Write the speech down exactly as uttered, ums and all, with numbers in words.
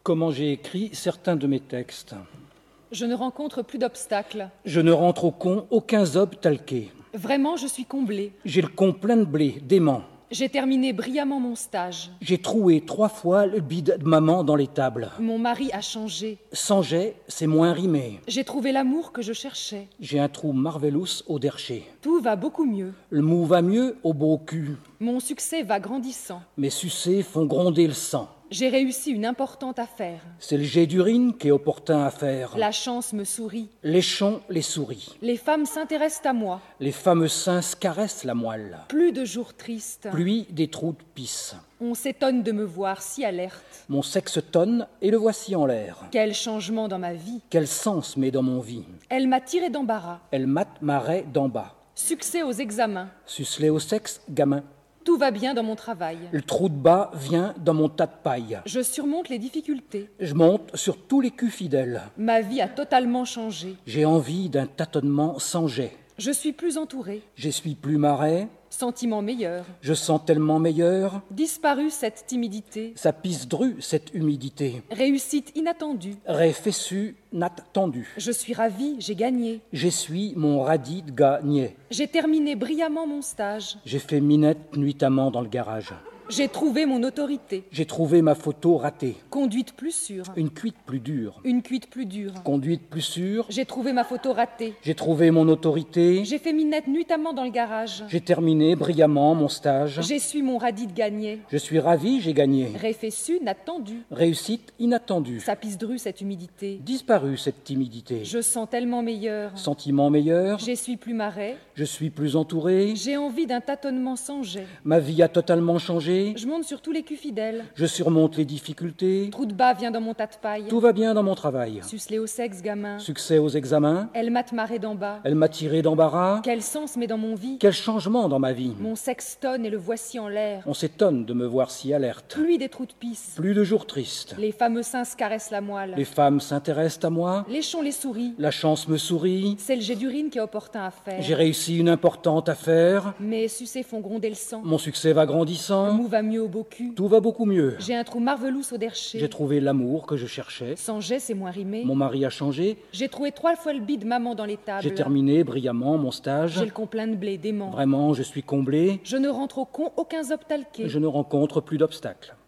comment j'ai écrit certains de mes textes. Je ne rencontre plus d'obstacles. Je ne rentre au con aucun zob talqué. Vraiment, je suis comblée. J'ai le con plein de blé, d'aimant. J'ai terminé brillamment mon stage. J'ai troué trois fois le bide de maman dans l'étable. Mon mari a changé. Sans jet, c'est moins rimé. J'ai trouvé l'amour que je cherchais. J'ai un trou marvelous au dercher. Tout va beaucoup mieux. Le mou va mieux au beau cul. Mon succès va grandissant. Mes sucés font gronder le sang. J'ai réussi une importante affaire. C'est le jet d'urine qui est opportun à faire. La chance me sourit. Léchons les souris. Les femmes s'intéressent à moi. Les fameux seins se caressent la moelle. Plus de jours tristes. Pluie des trous de pisse. On s'étonne de me voir si alerte. Mon sexe tonne et le voici en l'air. Quel changement dans ma vie. Quel sens met dans mon vie. Elle m'a tiré d'embarras. Elle mate ma raie d'en bas. Succès aux examens. Sucelé au sexe, gamin. Tout va bien dans mon travail. Le trou de bas vient dans mon tas de paille. Je surmonte les difficultés. Je monte sur tous les culs fidèles. Ma vie a totalement changé. J'ai envie d'un tâtonnement sans jet. Je suis plus entourée. Je suis plus marais. Sentiment meilleur. Je sens tellement meilleur. Disparue cette timidité. Ça pisse dru, cette humidité. Réussite inattendue. Ré fessu, natte tendue. Je suis ravie, j'ai gagné. J'essuie mon radis de gagné. J'ai terminé brillamment mon stage. J'ai fait minette nuitamment dans le garage. J'ai trouvé mon autorité. J'ai trouvé ma photo ratée. Conduite plus sûre. Une cuite plus dure. Une cuite plus dure. Conduite plus sûre. J'ai trouvé ma photo ratée. J'ai trouvé mon autorité. J'ai fait minette nuitamment dans le garage. J'ai terminé brillamment mon stage. J'essuie mon radis de gagné. Je suis ravi, j'ai gagné. Réfessu, n'attendu. Réussite inattendue. Ça pisse dru cette humidité. Disparu cette timidité. Je sens tellement meilleur. Sentiment meilleur. J'essuie plus marais. Je suis plus entouré. J'ai envie d'un tâtonnement sans jet. Ma vie a totalement changé. Je monte sur tous les culs fidèles. Je surmonte les difficultés. Trou de bas vient dans mon tas de paille. Tout va bien dans mon travail. Sucelé au sexe, gamin. Succès aux examens. Elle m'a marée d'en bas. Elle m'a tiré d'embarras. Quel sens met dans mon vie. Quel changement dans ma vie. Mon sexe tonne et le voici en l'air. On s'étonne de me voir si alerte. Pluie des trous de pisse. Plus de jours tristes. Les fameux seins se caressent la moelle. Les femmes s'intéressent à moi. Léchons les souris. La chance me sourit. C'est le jet d'urine qui est opportun à faire. J'ai réussi une importante affaire. Mes sucés font gronder le sang. Mon succès va Le grandissant. mou va mieux au beau cul. Tout va beaucoup mieux. J'ai un trou marvelous au dercher. J'ai trouvé l'amour que je cherchais. Sans jet, c'est moins rimé. Mon mari a changé. J'ai trouvé trois fois le bide maman dans l'étable. J'ai terminé brillamment mon stage. J'ai le con plein de blé, d'aimant. Vraiment, je suis comblé. Je ne rentre au con aucun zob talqué. Je ne rencontre plus d'obstacles.